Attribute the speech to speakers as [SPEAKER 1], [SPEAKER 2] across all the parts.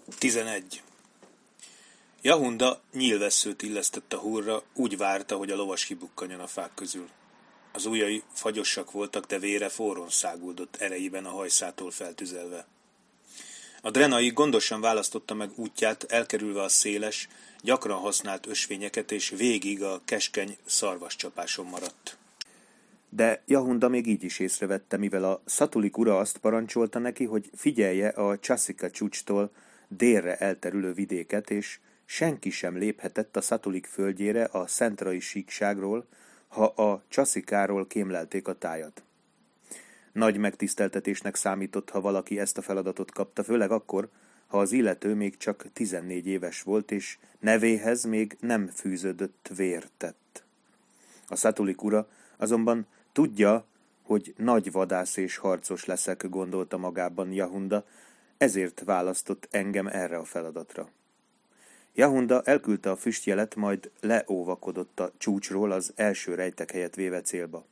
[SPEAKER 1] 11. Jahunda nyílvesszőt illesztett a húrra, úgy várta, hogy a lovas kibukkanjon a fák közül. Az ujjai fagyossak voltak, de vére forrón száguldott erejében a hajszától feltüzelve. A drenai gondosan választotta meg útját, elkerülve a széles, gyakran használt ösvényeket, és végig a keskeny szarvascsapáson maradt. De Jahunda még így is észrevette, mivel a Szatulik ura azt parancsolta neki, hogy figyelje a Csaszika csúcstól délre elterülő vidéket, és senki sem léphetett a Szatulik földjére a szentrai síkságról, ha a Csaszikáról kémlelték a tájat. Nagy megtiszteltetésnek számított, ha valaki ezt a feladatot kapta, főleg akkor, ha az illető még csak 14 éves volt, és nevéhez még nem fűződött vértett. A Szatulik ura azonban tudja, hogy nagy vadász és harcos leszek, gondolta magában Jahunda, ezért választott engem erre a feladatra. Jahunda elküldte a füstjelet, majd leóvakodott a csúcsról az első rejtekhelyet véve célba.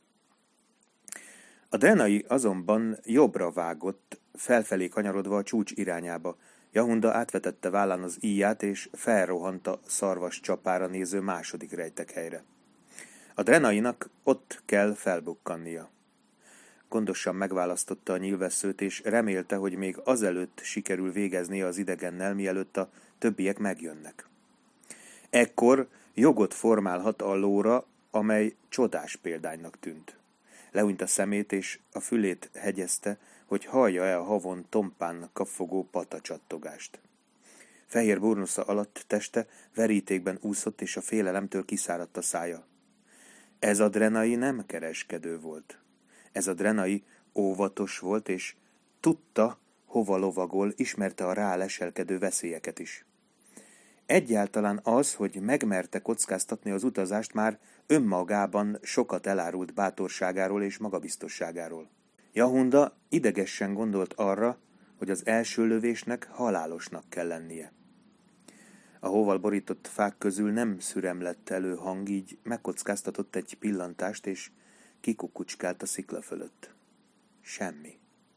[SPEAKER 1] A drenai azonban jobbra vágott, felfelé kanyarodva a csúcs irányába. Jahunda átvetette vállán az íját, és felrohant a szarvas csapára néző második rejtekhelyre. A drenainak ott kell felbukkannia. Gondosan megválasztotta a nyílvesszőt, és remélte, hogy még azelőtt sikerül végeznie az idegennel, mielőtt a többiek megjönnek. Ekkor jogot formálhat a lóra, amely csodás példánynak tűnt. Lehunyt a szemét, és a fülét hegyezte, hogy hallja-e a havon tompán kapfogó patacsattogást. Fehér burnusza alatt teste verítékben úszott, és a félelemtől kiszáradt a szája. Ez a drenai nem kereskedő volt. Ez a drenai óvatos volt, és tudta, hova lovagol, ismerte a rá leselkedő veszélyeket is. Egyáltalán az, hogy megmerte kockáztatni az utazást, már önmagában sokat elárult bátorságáról és magabiztosságáról. Jahunda idegesen gondolt arra, hogy az első lövésnek halálosnak kell lennie. A hóval borított fák közül nem szüremlett elő hang, így megkockáztatott egy pillantást, és kikukucskált a szikla fölött. Semmi.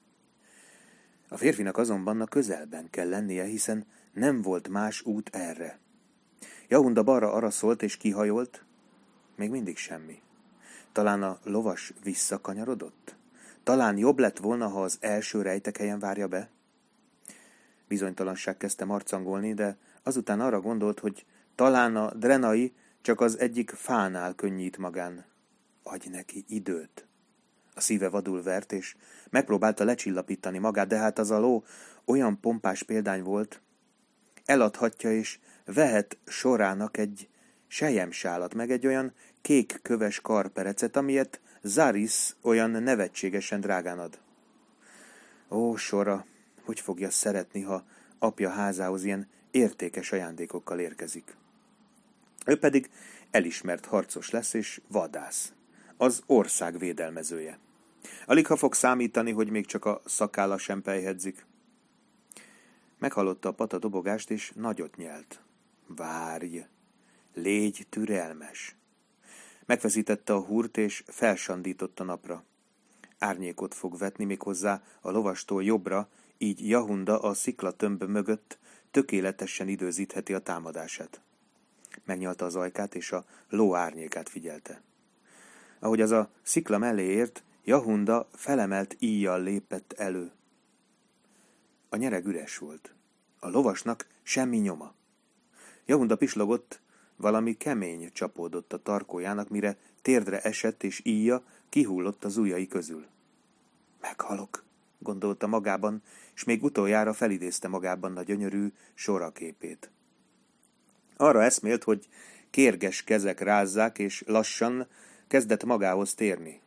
[SPEAKER 1] A férfinak azonban a közelben kell lennie, hiszen nem volt más út erre. Jahunda balra araszolt és kihajolt, még mindig semmi. Talán a lovas visszakanyarodott? Talán jobb lett volna, ha az első rejtekhelyen várja be? Bizonytalanság kezdte marcangolni, de azután arra gondolt, hogy talán a drenai csak az egyik fánál könnyít magán. Adj neki időt. A szíve vadul vert, és megpróbálta lecsillapítani magát, de hát az a ló olyan pompás példány volt, eladhatja és vehet sorának egy selyemsálat, meg egy olyan kék köves karperecet, amilyet Zaris olyan nevetségesen drágán ad. Ó, Sora, hogy fogja szeretni, ha apja házához ilyen értékes ajándékokkal érkezik. Ő pedig elismert harcos lesz és vadász, az ország védelmezője. Alig ha fog számítani, hogy még csak a szakálla sem pejhedzik. Meghallotta a pata dobogást, és nagyot nyelt. Várj! Légy türelmes! Megfeszítette a húrt, és felsandított a napra. Árnyékot fog vetni méghozzá a lovastól jobbra, így Jahunda a sziklatömb mögött tökéletesen időzítheti a támadását. Megnyalta az ajkát, és a ló árnyékát figyelte. Ahogy az a szikla mellé ért, Jahunda felemelt íjjal lépett elő. A nyereg üres volt. A lovasnak semmi nyoma. Jahunda pislogott, valami kemény csapódott a tarkójának, mire térdre esett, és íjja kihullott az ujjai közül. Meghalok, gondolta magában, és még utoljára felidézte magában a gyönyörű soraképét. Arra eszmélt, hogy kérges kezek rázzák, és lassan kezdett magához térni.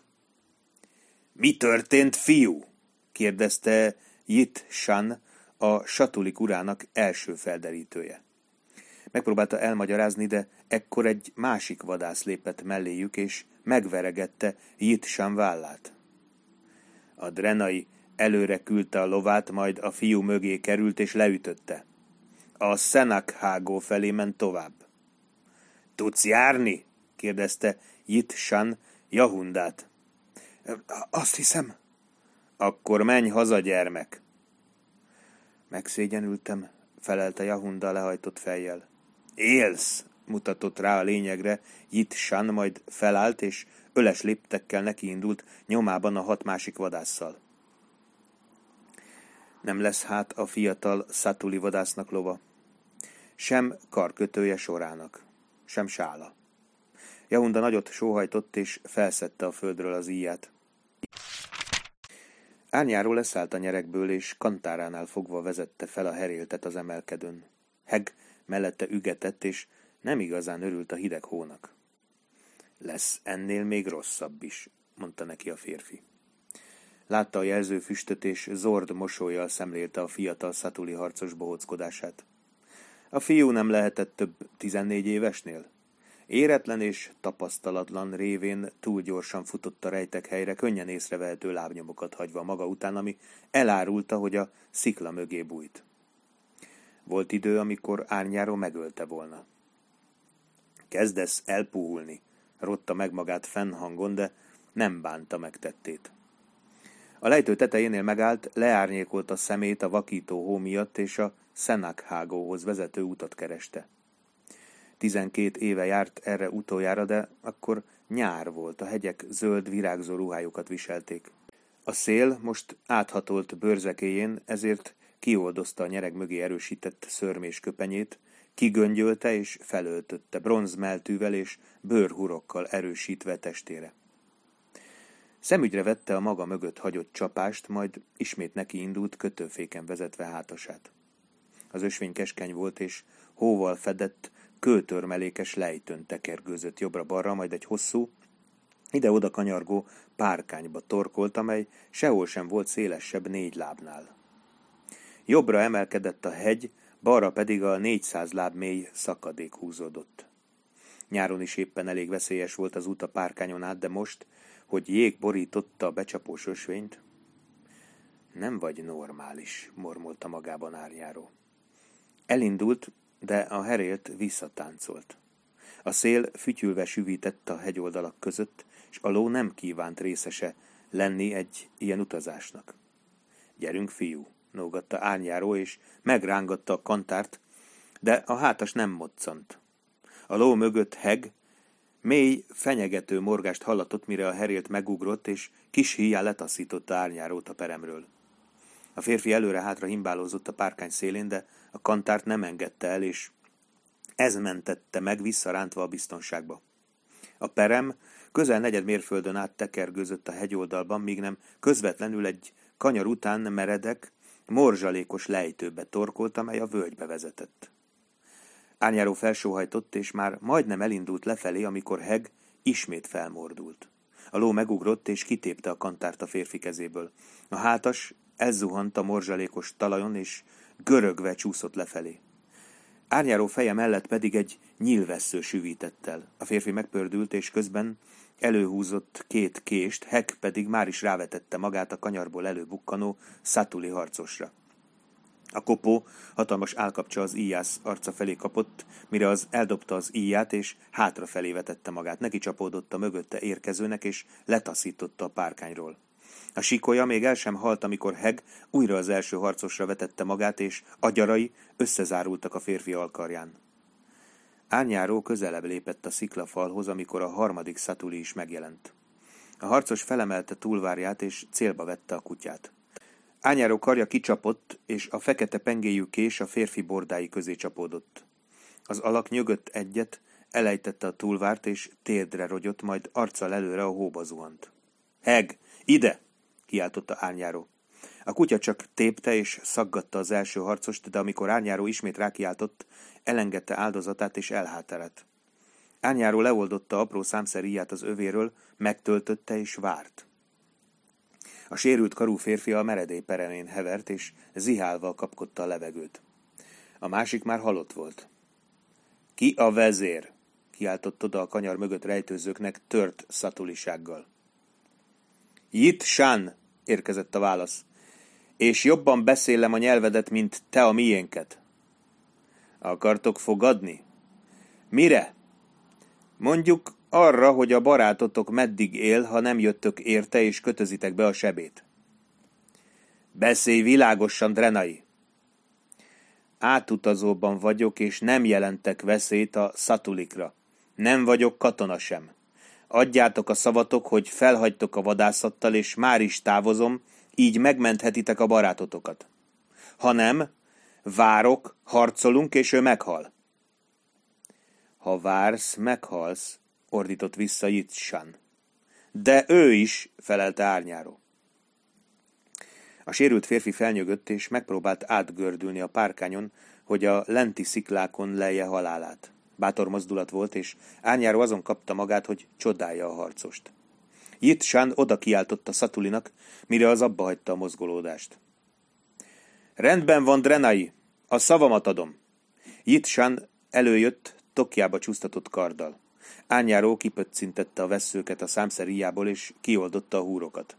[SPEAKER 1] Mi történt, fiú? Kérdezte Jit-san, a Satulik urának első felderítője. Megpróbálta elmagyarázni, de ekkor egy másik vadász lépett melléjük, és megveregette Jit-san vállát. A drenai előre küldte a lovát, majd a fiú mögé került, és leütötte. A Szenakhágó felé ment tovább. Tudsz járni? Kérdezte Jit-san Jahundát. Azt hiszem. Akkor menj haza, gyermek. Megszégyenültem, felelte Jahunda lehajtott fejjel. Élsz, mutatott rá a lényegre Jit-san, majd felállt, és öles léptekkel nekiindult nyomában a 6 másik vadásszal. Nem lesz hát a fiatal Szatuli vadásznak lova, sem karkötője sorának, sem sála. Jahunda nagyot sóhajtott, és felszedte a földről az íját. Árnyáró leszállt a nyerekből, és kantáránál fogva vezette fel a heréltet az emelkedőn. Heg mellette ügetett, és nem igazán örült a hideg hónak. Lesz ennél még rosszabb is, mondta neki a férfi. Látta a jelzőfüstöt, és zord mosollyal szemlélte a fiatal Szatuli harcos bohóckodását. A fiú nem lehetett több 14 évesnél? Éretlen és tapasztalatlan révén túl gyorsan futott a rejtek helyre, könnyen észrevehető lábnyomokat hagyva maga után, ami elárulta, hogy a szikla mögé bújt. Volt idő, amikor Árnyáró megölte volna. Kezdesz elpuhulni, rotta meg magát fennhangon, de nem bánta megtettét. A lejtő tetejénél megállt, leárnyékolt a szemét a vakító hó miatt, és a Szenakhágóhoz vezető utat kereste. 12 éve járt erre utoljára, de akkor nyár volt, a hegyek zöld virágzó ruhájukat viselték. A szél most áthatolt bőrzekéjén, ezért kioldozta a nyereg mögé erősített szörmés köpenyét, kigöngyölte és felöltötte bronzmeltűvel és bőrhurokkal erősítve testére. Szemügyre vette a maga mögött hagyott csapást, majd ismét neki indult kötőféken vezetve hátasát. Az ösvény keskeny volt, és hóval fedett, kőtörmelékes lejtőn tekergőzött jobbra-balra, majd egy hosszú, ide-oda kanyargó párkányba torkolt, amely sehol sem volt szélesebb 4 lábnál. Jobbra emelkedett a hegy, balra pedig a 400 láb mély szakadék húzódott. Nyáron is éppen elég veszélyes volt az út a párkányon át, de most, hogy jég borította a becsapós ösvényt, nem vagy normális, mormolta magában Árnyáró. Elindult, de a herélt visszatáncolt. A szél fütyülve süvített a hegyoldalak között, és a ló nem kívánt részese lenni egy ilyen utazásnak. Gyerünk, fiú, nógatta Árnyáró, és megrángatta a kantárt, de a hátas nem moccant. A ló mögött Heg mély, fenyegető morgást hallatott, mire a herélt megugrott, és kis híjján letaszította Árnyárót a peremről. A férfi előre-hátra himbálózott a párkány szélén, de a kantárt nem engedte el, és ez mentette meg visszarántva a biztonságba. A perem közel 4 mérföldön át tekergőzött a hegyoldalban, míg nem közvetlenül egy kanyar után meredek, morzsalékos lejtőbe torkolt, amely a völgybe vezetett. Árnyáró felsóhajtott, és már majdnem elindult lefelé, amikor Heg ismét felmordult. A ló megugrott, és kitépte a kantárt a férfi kezéből. A hátas elzuhant a morzsalékos talajon, és görögve csúszott lefelé. Árnyáró feje mellett pedig egy nyílvessző süvített el. A férfi megpördült, és közben előhúzott 2 kést, Heg pedig már is rávetette magát a kanyarból előbukkanó Szatuli harcosra. A kopó hatalmas állkapcsa az íjász arca felé kapott, mire az eldobta az íját, és hátrafelé vetette magát. Neki csapódott a mögötte érkezőnek, és letaszította a párkányról. A síkolya még el sem halt, amikor Heg újra az első harcosra vetette magát, és agyarai összezárultak a férfi alkarján. Árnyáró közelebb lépett a sziklafalhoz, amikor a 3. Szatuli is megjelent. A harcos felemelte túlvárját, és célba vette a kutyát. Árnyáró karja kicsapott, és a fekete pengéjű kés a férfi bordái közé csapódott. Az alak nyögött egyet, elejtette a túlvárt, és térdre rogyott, majd arccal előre a hóba zuhant. Heg, ide! Kiáltotta Árnyáró. A kutya csak tépte és szaggatta az első harcost, de amikor Árnyáró ismét rákiáltott, elengedte áldozatát és elháterett. Árnyáró leoldotta apró számszeríját az övéről, megtöltötte és várt. A sérült karú férfi a meredély peremén hevert, és zihálva kapkodta a levegőt. A másik már halott volt. Ki a vezér? Kiáltott oda a kanyar mögött rejtőzőknek tört szatulisággal. Jit-san, érkezett a válasz. És jobban beszélem a nyelvedet, mint te a miénket. Akartok fogadni? Mire? Mondjuk arra, hogy a barátotok meddig él, ha nem jöttök érte és kötözitek be a sebét. Beszélj világosan, Drenai! Átutazóban vagyok, és nem jelentek veszélyt a szatulikra. Nem vagyok katona sem. Adjátok a szavatok, hogy felhagytok a vadászattal, és már is távozom, így megmenthetitek a barátotokat. Ha nem, várok, harcolunk, és ő meghal. Ha vársz, meghalsz, ordított vissza Yitzsan. De ő is, felelte Árnyáró. A sérült férfi felnyögött, és megpróbált átgördülni a párkányon, hogy a lenti sziklákon lelje halálát. Bátor mozdulat volt, és Árnyáró azon kapta magát, hogy csodálja a harcost. Yitzsan oda kiáltotta Szatulinak, mire az abba hagyta a mozgolódást. Rendben van, Drenai, a szavamat adom. Yitzsan előjött tokjába csúsztatott karddal. Árnyáró kipöccintette a vesszőket a számszeríjából, és kioldotta a húrokat.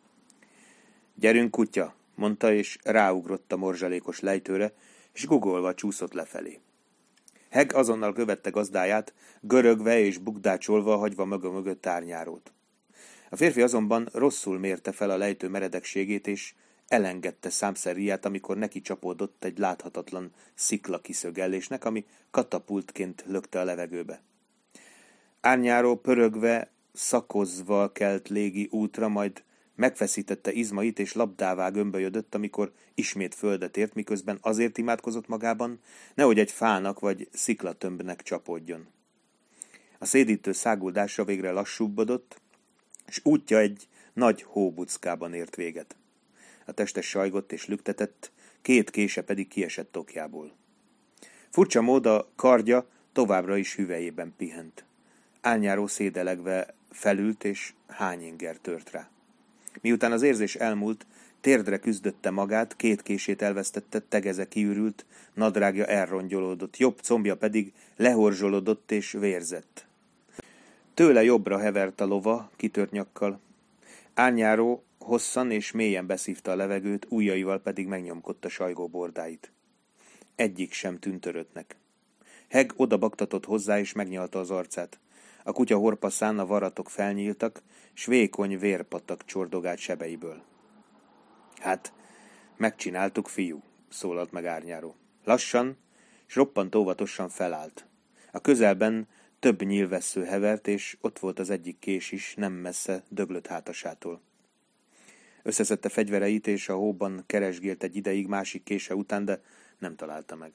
[SPEAKER 1] Gyerünk, kutya, mondta, és ráugrott a morzsalékos lejtőre, és gugolva csúszott lefelé. Heg azonnal követte gazdáját, görögve és bukdácsolva hagyva maga mögött Árnyárót. A férfi azonban rosszul mérte fel a lejtő meredekségét, és elengedte számszeríját, amikor neki csapódott egy láthatatlan sziklakiszögellésnek, ami katapultként lökte a levegőbe. Árnyáró pörögve, szakozva kelt légi útra, majd megfeszítette izmait, és labdává gömbölyödött, amikor ismét földet ért, miközben azért imádkozott magában, nehogy egy fának vagy sziklatömbnek csapódjon. A szédítő száguldásra végre lassúbbodott, és útja egy nagy hóbuckában ért véget. A teste sajgott és lüktetett, 2 kése pedig kiesett tokjából. Furcsa mód a kardja továbbra is hüvelyében pihent. Árnyáró szédelegve felült, és hányinger tört rá. Miután az érzés elmúlt, térdre küzdötte magát, 2 kését elvesztette, tegeze kiürült, nadrágja elrongyolódott, jobb combja pedig lehorzsolódott és vérzett. Tőle jobbra hevert a lova, kitört nyakkal. Árnyáró hosszan és mélyen beszívta a levegőt, ujjaival pedig megnyomkodta sajgó bordáit. Egyik sem tűnt töröttnek. Heg odabaktatott hozzá, és megnyalta az arcát. A kutya horpaszán a varatok felnyíltak, s vékony vérpatak csordogált sebeiből. Hát, megcsináltuk, fiú, szólalt meg Árnyáró. Lassan, s roppant óvatosan felállt. A közelben több nyílvessző hevert, és ott volt az egyik kés is, nem messze döglött hátasától. Összeszedte fegyvereit, és a hóban keresgélt egy ideig másik kése után, de nem találta meg.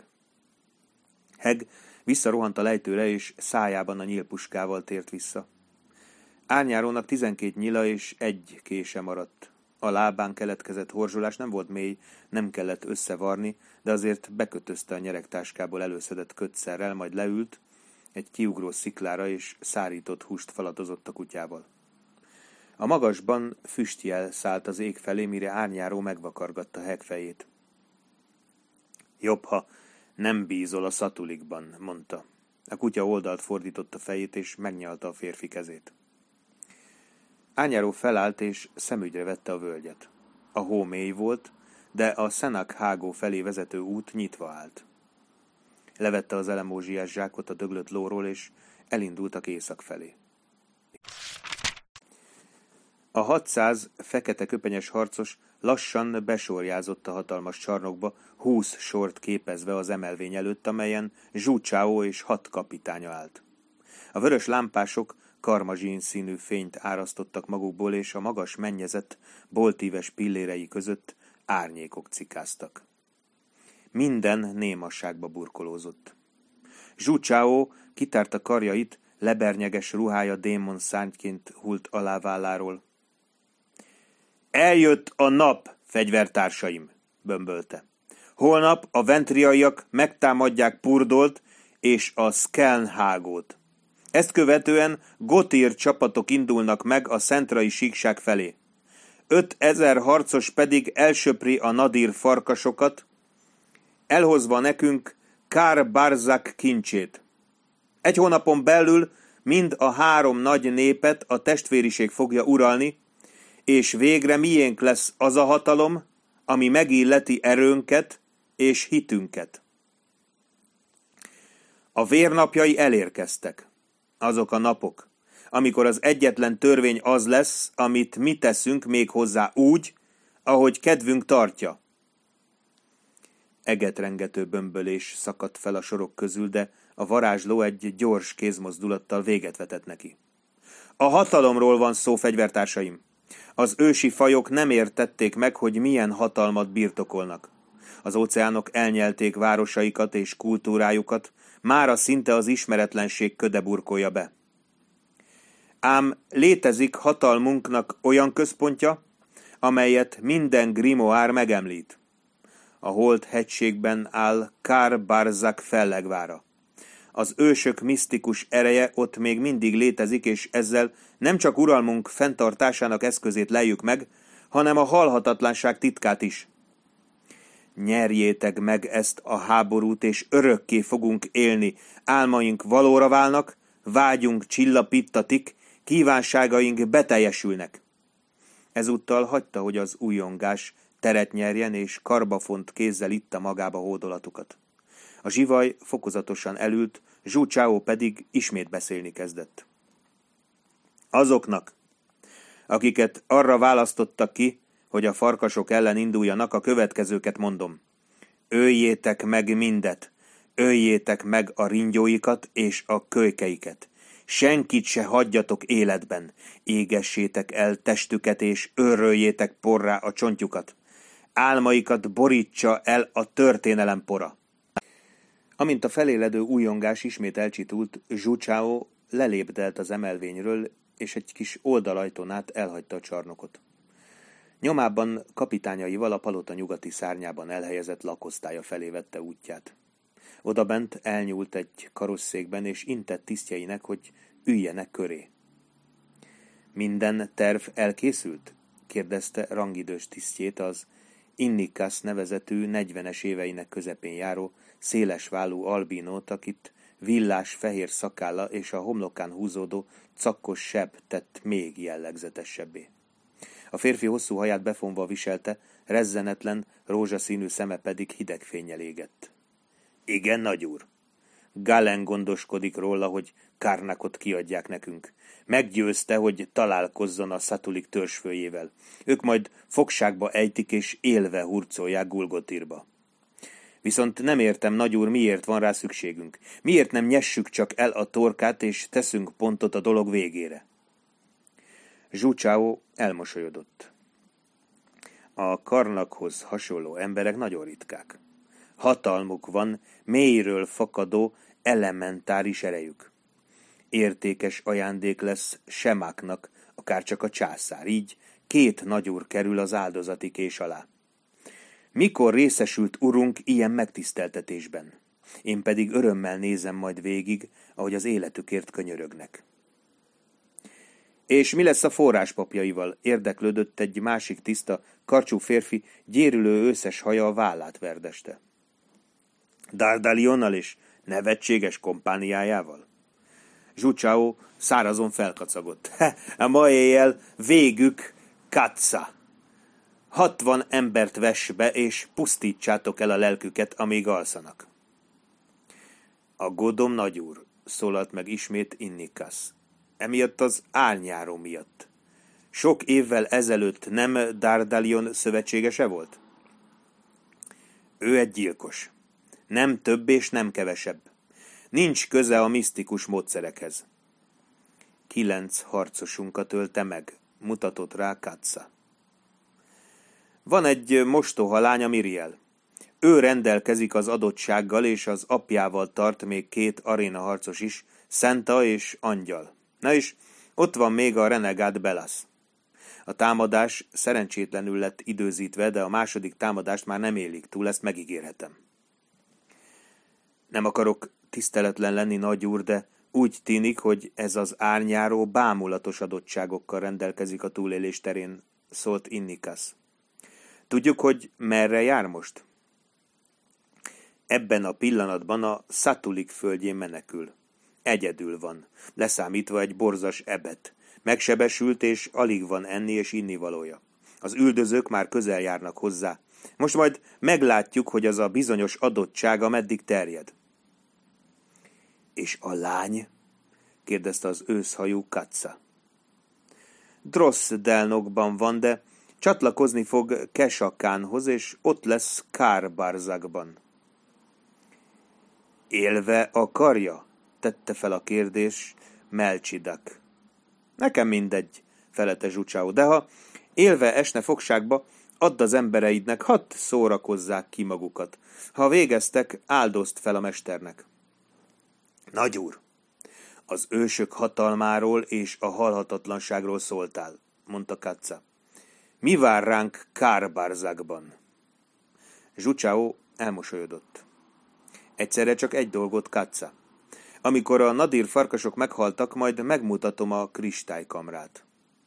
[SPEAKER 1] Heg visszarohant a lejtőre, és szájában a nyílpuskával tért vissza. Árnyárónak 12 nyila és 1 kése maradt. A lábán keletkezett horzsolás nem volt mély, nem kellett összevarni, de azért bekötözte a nyeregtáskából előszedett kötszerrel, majd leült, egy kiugró sziklára, és szárított húst falatozott a kutyával. A magasban füstjel szállt az ég felé, mire Árnyáró megvakargatta Heg fejét. Jobb, ha nem bízol a szatulikban, mondta. A kutya oldalt fordította fejét, és megnyalta a férfi kezét. Árnyáró felállt, és szemügyre vette a völgyet. A hó mély volt, de a Szenak hágó felé vezető út nyitva állt. Levette az elemózsiás zsákot a döglött lóról, és elindultak észak felé. A 600 fekete köpenyes harcos lassan besorjázott a hatalmas csarnokba, 20 sort képezve az emelvény előtt, amelyen Zhu Chao és 6 kapitánya állt. A vörös lámpások karmazsin színű fényt árasztottak magukból, és a magas mennyezet boltíves pillérei között árnyékok cikáztak. Minden némasságba burkolózott. Zhu Chao kitárta karjait, lebernyeges ruhája démon szárnyként hult aláválláról. Eljött a nap, fegyvertársaim, bömbölte. Holnap a ventriaiak megtámadják Purdolt és a Skelnhágót. Ezt követően gotír csapatok indulnak meg a szentrai síkság felé. 5000 harcos pedig elsöpri a nadír farkasokat, elhozva nekünk Kár Barzak kincsét. 1 hónapon belül mind a 3 nagy népet a testvériség fogja uralni, és végre miénk lesz az a hatalom, ami megilleti erőnket és hitünket. A vérnapjai elérkeztek. Azok a napok, amikor az egyetlen törvény az lesz, amit mi teszünk még hozzá úgy, ahogy kedvünk tartja. Egetrengető bömbölés szakadt fel a sorok közül, de a varázsló egy gyors kézmozdulattal véget vetett neki. A hatalomról van szó, fegyvertársaim! Az ősi fajok nem értették meg, hogy milyen hatalmat birtokolnak. Az óceánok elnyelték városaikat és kultúrájukat, mára szinte az ismeretlenség köde burkolja be. Ám létezik hatalmunknak olyan központja, amelyet minden grimoár megemlít. A Holt hegységben áll Kár Barzak fellegvára. Az ősök misztikus ereje ott még mindig létezik, és ezzel nem csak uralmunk fenntartásának eszközét lejjük meg, hanem a halhatatlanság titkát is. Nyerjétek meg ezt a háborút, és örökké fogunk élni. Álmaink valóra válnak, vágyunk csillapítatik, kívánságaink beteljesülnek. Ezúttal hagyta, hogy az újongás teret nyerjen, és karbafont kézzel itta magába hódolatukat. A zsivaj fokozatosan elült, Zhu Chao pedig ismét beszélni kezdett. Azoknak, akiket arra választottak ki, hogy a farkasok ellen induljanak, a következőket mondom. Öljétek meg mindet, öljétek meg a ringyóikat és a kölykeiket. Senkit se hagyjatok életben, égessétek el testüket és őröljétek porrá a csontjukat. Álmaikat borítsa el a történelem pora. Amint a feléledő újongás ismét elcsitult, Zhu Chao lelépdelt az emelvényről, és egy kis oldalajtón át elhagyta a csarnokot. Nyomában kapitányaival a palota nyugati szárnyában elhelyezett lakosztálya felé vette útját. Odabent elnyúlt egy karosszékben, és intett tisztjeinek, hogy üljenek köré. Minden terv elkészült? Kérdezte rangidős tisztjét az Innikas nevezetű 40-es éveinek közepén járó, szélesvállú albinót, akit villás fehér szakálla és a homlokán húzódó cakkos seb tett még jellegzetesebbé. A férfi hosszú haját befonva viselte, rezzenetlen, rózsaszínű szeme pedig hideg fénnyel égett. Igen, nagyúr. Galen gondoskodik róla, hogy Karnakot kiadják nekünk. Meggyőzte, hogy találkozzon a Szatulik törzsfőjével. Ők majd fogságba ejtik és élve hurcolják Gulgotirba. Viszont nem értem, nagyúr, miért van rá szükségünk. Miért nem nyessük csak el a torkát és teszünk pontot a dolog végére? Zhu Chao elmosolyodott. A Karnakhoz hasonló emberek nagyon ritkák. Hatalmuk van, mélyről fakadó, elementáris erejük. Értékes ajándék lesz Semáknak, akárcsak a császár, így 2 nagyúr kerül az áldozati kés alá. Mikor részesült urunk ilyen megtiszteltetésben? Én pedig örömmel nézem majd végig, ahogy az életükért könyörögnek. És mi lesz a forráspapjaival? Érdeklődött egy másik tiszta, karcsú férfi, gyérülő őszes haja a vállát verdeste. Dardalionnal és nevetséges kompániájával? Zhu Chao szárazon felkacagott. A ma éjjel végük Katsa. 60 embert vess be, és pusztítsátok el a lelküket, amíg alszanak. Aggódom, nagyúr, szólalt meg ismét Innikas. Emiatt az árnyáró miatt. Sok évvel ezelőtt nem Dardalion szövetségese volt? Ő egy gyilkos. Nem több és nem kevesebb. Nincs köze a misztikus módszerekhez. 9 harcosunkat ölte meg, mutatott rá Katsa. Van egy mostoha lánya, Miriel. Ő rendelkezik az adottsággal, és az apjával tart még 2 arénaharcos is, Szenta és Angyal. Na és ott van még a renegád Belas. A támadás szerencsétlenül lett időzítve, de a második támadást már nem élik túl, ezt megígérhetem. Nem akarok tiszteletlen lenni, nagyúr, de úgy tűnik, hogy ez az árnyáró bámulatos adottságokkal rendelkezik a túlélés terén, szólt Innikas. Tudjuk, hogy merre jár most? Ebben a pillanatban a Szatulik földjén menekül. Egyedül van, leszámítva egy borzas ebet. Megsebesült, és alig van enni és innivalója. Az üldözők már közel járnak hozzá. Most majd meglátjuk, hogy az a bizonyos adottsága meddig terjed. És a lány? kérdezte az őszhajú Katsa. Drossdelnokban van, de Csatlakozni fog Kesakánhoz, és ott lesz Kár-Barzakban. Élve akarja? Tette fel a kérdés Melcsidak. Nekem mindegy, felelte Zsucsáó, de ha élve esne fogságba, add az embereidnek, hadd szórakozzák ki magukat. Ha végeztek, áldozd fel a mesternek. Nagyúr, az ősök hatalmáról és a halhatatlanságról szóltál, mondta Katza. Mi vár ránk Kár-Barzakban? Zsucsáó elmosolyodott. Egyszerre csak egy dolgot, Katza. Amikor a Nadir farkasok meghaltak, majd megmutatom a kristálykamrát.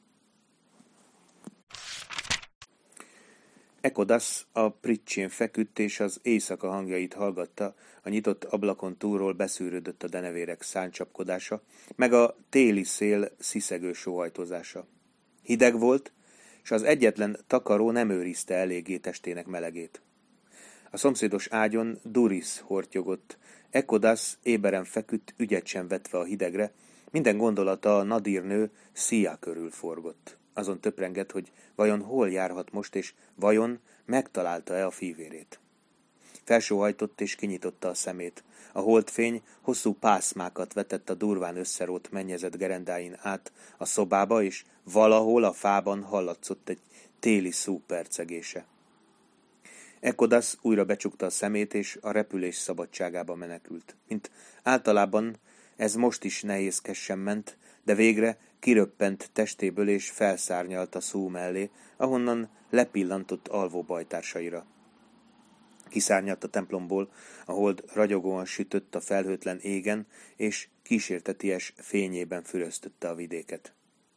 [SPEAKER 1] Ekodasz a priccsén feküdt, és az éjszaka hangjait hallgatta, a nyitott ablakon túlról beszűrődött a denevérek száncsapkodása, meg a téli szél sziszegő sóhajtozása. Hideg volt, és az egyetlen takaró nem őrizte eléggé testének melegét. A szomszédos ágyon Duris hortyogott, Ekodasz éberen feküdt, ügyet sem vetve a hidegre, minden gondolata a Nadir nő Szia körül forgott. Azon töprengett, hogy vajon hol járhat most, és vajon megtalálta-e a fivérét. Felsóhajtott és kinyitotta a szemét. A holdfény hosszú pászmákat vetett a durván összerót mennyezet gerendáin át a szobába, és valahol a fában hallatszott egy téli szú percegése. Ekodasz újra becsukta a szemét, és a repülés szabadságába menekült. Mint általában ez most is nehézkesen ment, de végre kiröppent testéből és felszárnyalt a szú mellé, ahonnan lepillantott alvó bajtársaira. Kiszárnyalt a templomból, a hold ragyogóan sütött a felhőtlen égen, és kísérteties fényében füröztötte a vidéket.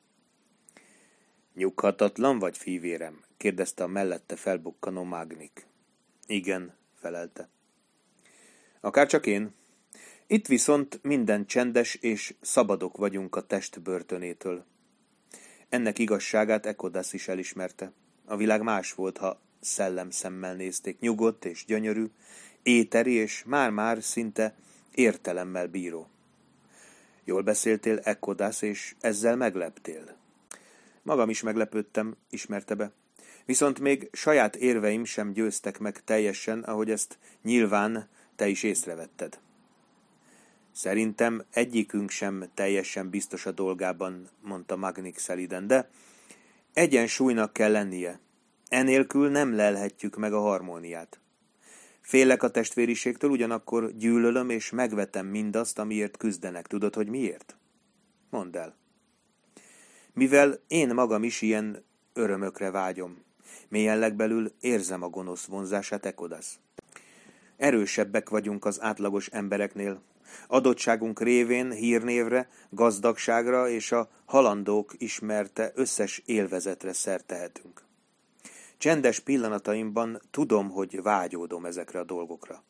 [SPEAKER 1] Nyughatatlan vagy, fivérem? Kérdezte a mellette felbukkanó Magnik. Igen, felelte. Akárcsak én. Itt viszont minden csendes, és szabadok vagyunk a test börtönétől. Ennek igazságát Ekodasz is elismerte. A világ más volt, ha szellemszemmel nézték, nyugodt és gyönyörű, éteri és már-már szinte értelemmel bíró. Jól beszéltél, Ekodasz, és ezzel megleptél. Magam is meglepődtem, ismerte be. Viszont még saját érveim sem győztek meg teljesen, ahogy ezt nyilván te is észrevetted. Szerintem egyikünk sem teljesen biztos a dolgában, mondta Magnik szeliden, de egyensúlynak kell lennie. Enélkül nem lelhetjük meg a harmóniát. Félek a testvériségtől, ugyanakkor gyűlölöm és megvetem mindazt, amiért küzdenek. Tudod, hogy miért? Mondd el. Mivel én magam is ilyen örömökre vágyom. Mélyen legbelül érzem a gonosz vonzását, Ekodasz. Erősebbek vagyunk az átlagos embereknél. Adottságunk révén hírnévre, gazdagságra és a halandók ismerte összes élvezetre szert tehetünk. Csendes pillanataimban tudom, hogy vágyódom ezekre a dolgokra.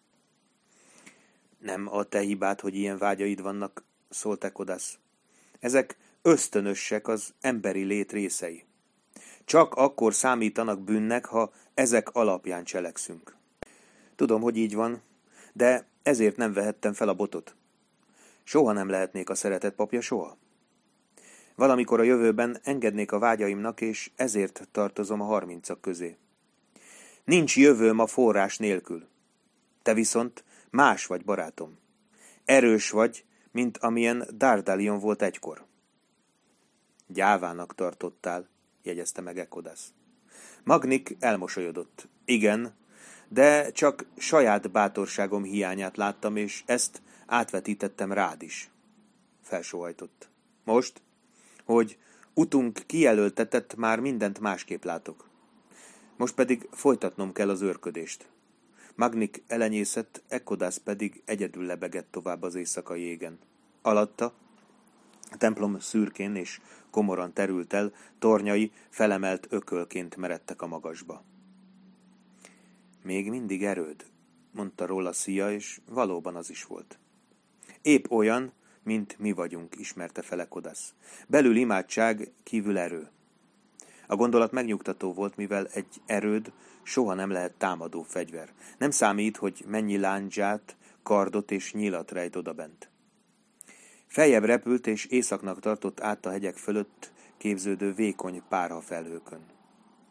[SPEAKER 1] Nem a te hibád, hogy ilyen vágyaid vannak, szólt Ekodasz. Ezek ösztönösek, az emberi lét részei. Csak akkor számítanak bűnnek, ha ezek alapján cselekszünk. Tudom, hogy így van, de ezért nem vehettem fel a botot. Soha nem lehetnék a szeretet papja, soha. Valamikor a jövőben engednék a vágyaimnak, és ezért tartozom a 30-ak közé. Nincs jövőm a forrás nélkül. Te viszont más vagy, barátom. Erős vagy, mint amilyen Dardalion volt egykor. Gyávának tartottál, jegyezte meg Ekodasz. Magnik elmosolyodott. Igen, de csak saját bátorságom hiányát láttam, és ezt átvetítettem rád is. Felsóhajtott. Most, hogy utunk kijelöltetett, már mindent másképp látok. Most pedig folytatnom kell az őrködést. Magnik elenyészett, Ekodasz pedig egyedül lebegett tovább az éjszakai égen. Alatta a templom szürkén és komoran terült el, tornyai felemelt ökölként meredtek a magasba. Még mindig erőd, mondta róla Szia, és valóban az is volt. Épp olyan, mint mi vagyunk, ismerte fel Ekodasz. Belül imádság, kívül erő. A gondolat megnyugtató volt, mivel egy erőd soha nem lehet támadó fegyver. Nem számít, hogy mennyi lándzsát, kardot és nyilat rejt odabent. Feljebb repült, és északnak tartott át a hegyek fölött képződő vékony párha felhőkön.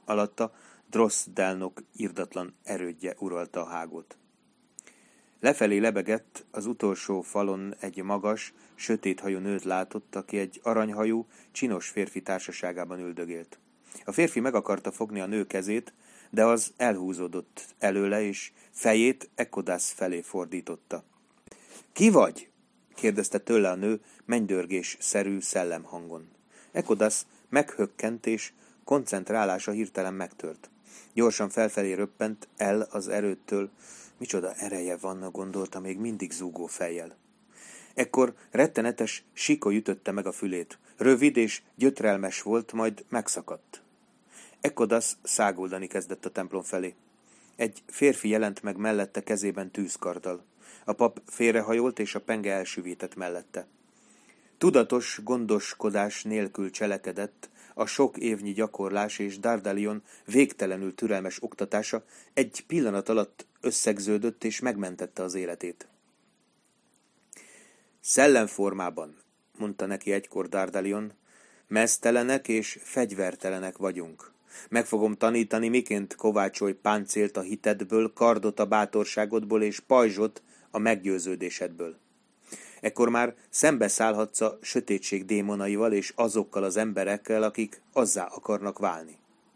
[SPEAKER 1] alatta Drossdelnok irdatlan erődje uralta a hágot. Lefelé lebegett, az utolsó falon egy magas, sötét hajú nőt látott, aki egy aranyhajú, csinos férfi társaságában üldögélt. A férfi meg akarta fogni a nő kezét, de az elhúzódott előle, és fejét Ekkodász felé fordította. Ki vagy? Kérdezte tőle a nő mennydörgés-szerű szellemhangon. Ekkodász meghökkent, és koncentrálása hirtelen megtört. Gyorsan felfelé röppent el az erődtől. Micsoda ereje van, gondolta még mindig zúgó fejjel. Ekkor rettenetes sikoly ütötte meg a fülét. Rövid és gyötrelmes volt, majd megszakadt. Ekkodász száguldani kezdett a templom felé. Egy férfi jelent meg mellette kezében tűzkarddal. A pap félrehajolt, és a penge elsüvített mellette. Tudatos gondoskodás nélkül cselekedett, a sok évnyi gyakorlás és Dardalion végtelenül türelmes oktatása egy pillanat alatt összegződött és megmentette az életét. Szellemformában, mondta neki egykor Dardalion, meztelenek és fegyvertelenek vagyunk. Meg fogom tanítani, miként kovácsolj páncélt a hitedből, kardot a bátorságodból és pajzsot a meggyőződésedből. Ekkor már szembeszállhatsz a sötétség démonaival és azokkal az emberekkel, akik azzá akarnak válni.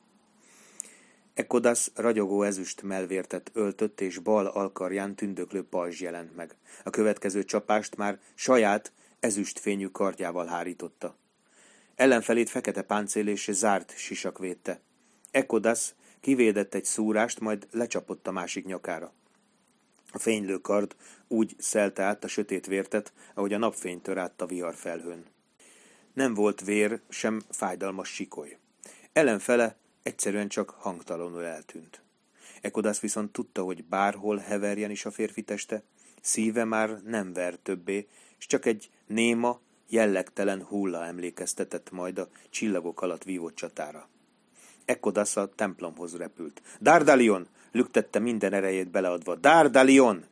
[SPEAKER 1] Ekkodász ragyogó ezüst mellvértet öltött, és bal alkarján tündöklő pajzs jelent meg. A következő csapást már saját ezüstfényű kardjával hárította. Ellenfelét fekete páncél és zárt sisak védte. Ekkodász kivédett egy szúrást, majd lecsapott a másik nyakára. A fénylő kard úgy szelte át a sötét vértet, ahogy a napfény tör át a viharfelhőn. Nem volt vér, sem fájdalmas sikoly. Ellenfele egyszerűen csak hangtalanul eltűnt. Ekkodász viszont tudta, hogy bárhol heverjen is a férfi teste, szíve már nem ver többé, és csak egy néma, jellegtelen hulla emlékeztetett majd a csillagok alatt vívott csatára. Ekkodász a templomhoz repült. Dardalion! Lüktette minden erejét beleadva. Dardalion!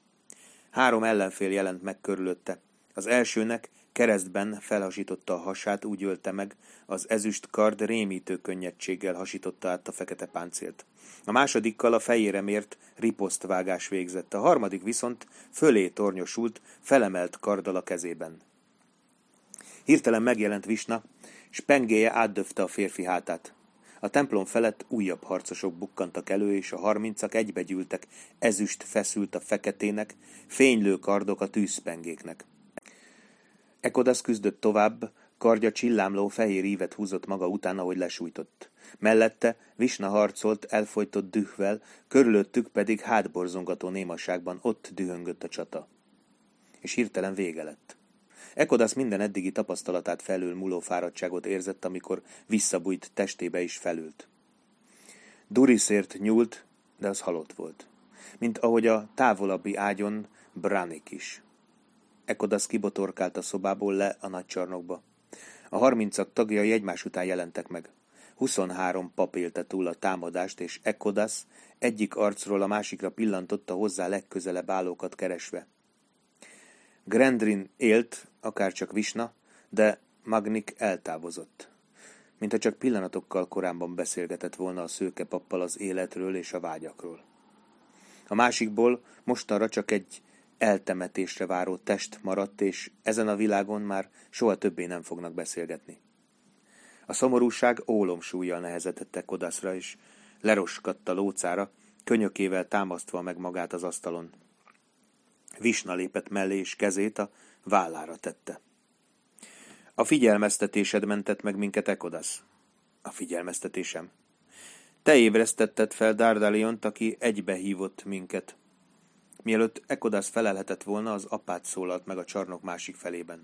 [SPEAKER 1] 3 ellenfél jelent meg körülötte. Az elsőnek keresztben felhasította a hasát, úgy ölte meg, az ezüst kard rémítő könnyedséggel hasította át a fekete páncélt. A másodikkal a fejére mért riposztvágás végzett, a harmadik viszont fölé tornyosult, felemelt karddal a kezében. Hirtelen megjelent Visna, s pengéje átdöfte a férfi hátát. A templom felett újabb harcosok bukkantak elő, és a 30-ak egybegyűltek, ezüst feszült a feketének, fénylő kardok a tűzpengéknek. Ekkodász küzdött tovább, kardja csillámló fehér ívet húzott maga után, ahogy lesújtott. Mellette Visna harcolt elfojtott dühvel, körülöttük pedig hátborzongató némaságban ott dühöngött a csata. És hirtelen vége lett. Ekkodász minden eddigi tapasztalatát felül múló fáradtságot érzett, amikor visszabújt testébe is felült. Durisért nyúlt, de az halott volt. Mint ahogy a távolabbi ágyon Branik is. Ekkodász kibotorkált a szobából le a nagy csarnokba. A 30-ak tagjai egymás után jelentek meg. 23 pap élte túl a támadást, és Ekkodász egyik arcról a másikra pillantotta hozzá legközelebb állókat keresve. Grendrin élt, akárcsak Visna, de Magnik eltávozott. Mintha csak pillanatokkal korábban beszélgetett volna a szőke pappal az életről és a vágyakról. A másikból mostanra csak egy eltemetésre váró test maradt, és ezen a világon már soha többé nem fognak beszélgetni. A szomorúság ólomsúllyal nehezedett Ekkodászra, és leroskadt a lócára, könyökével támasztva meg magát az asztalon. Visna lépett mellé, és kezét a vállára tette. A figyelmeztetésed mentett meg minket, Ekkodász. A figyelmeztetésem? Te ébresztetted fel Dardaliont, aki egybehívott minket. Mielőtt Ekkodász felelhetett volna, az apát szólalt meg a csarnok másik felében.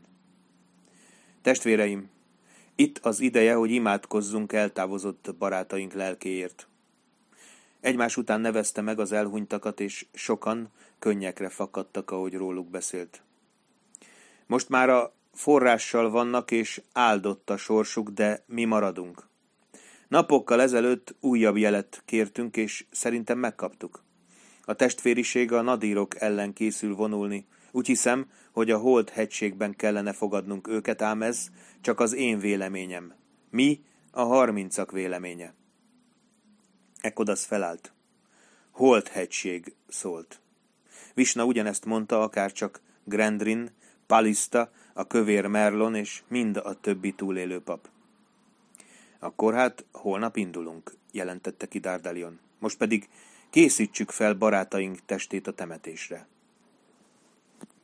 [SPEAKER 1] Testvéreim, itt az ideje, hogy imádkozzunk eltávozott barátaink lelkéért. Egymás után nevezte meg az elhunytakat, és sokan könnyekre fakadtak, ahogy róluk beszélt. Most már a forrással vannak, és áldott a sorsuk, de mi maradunk. Napokkal ezelőtt újabb jelet kértünk, és szerintem megkaptuk. A testvériség a nadírok ellen készül vonulni. Úgy hiszem, hogy a Hold hegységben kellene fogadnunk őket, ám ez csak az én véleményem. Mi a 30-ak véleménye. Ekodasz felállt. Holt hegység, szólt. Visna ugyanezt mondta, akárcsak Grendrin, Palista, a kövér Merlon és mind a többi túlélő pap. Akkor hát holnap indulunk, jelentette ki Dardalion. Most pedig készítsük fel barátaink testét a temetésre.